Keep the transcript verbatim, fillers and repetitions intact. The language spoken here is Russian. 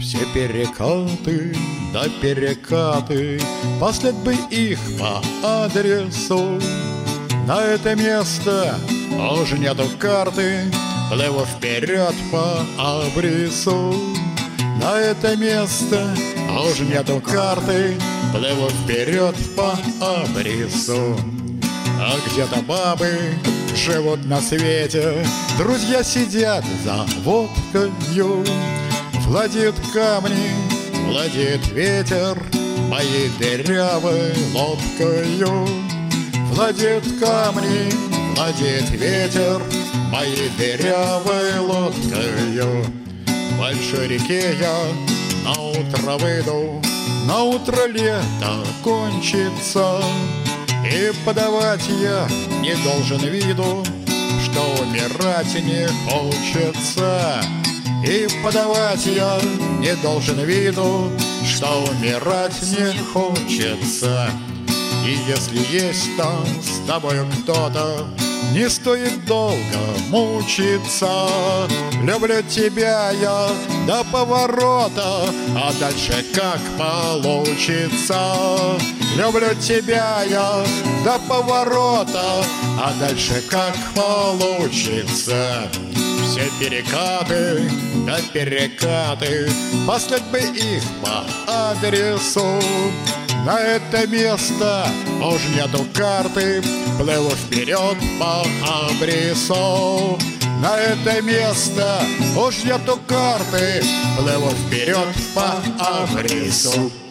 Все перекаты, да перекаты, послать бы их по адресу. На это место уже нету карты, плыву вперед по абрису. На это место уже нету карты, плыву вперед по абрису. А где-то бабы живут на свете, друзья сидят за водкою. Владеют камни, владеет ветер моей дырявой лодкою. Владеют камни, владеет ветер моей дырявой лодкою. В большой реке я на утро выйду, на утро лето кончится, и подавать я не должен виду, что умирать не хочется. И подавать я не должен виду, что умирать не хочется. И если есть там с тобою кто-то, не стоит долго мучиться. Люблю тебя я до поворота, а дальше как получится. Люблю тебя я до поворота, а дальше как получится. Все перекаты, да перекаты, послать бы их по адресу. На это место уж нету карты, плыву вперед по абрису. На это место уж нету карты, плыву вперед по абрису.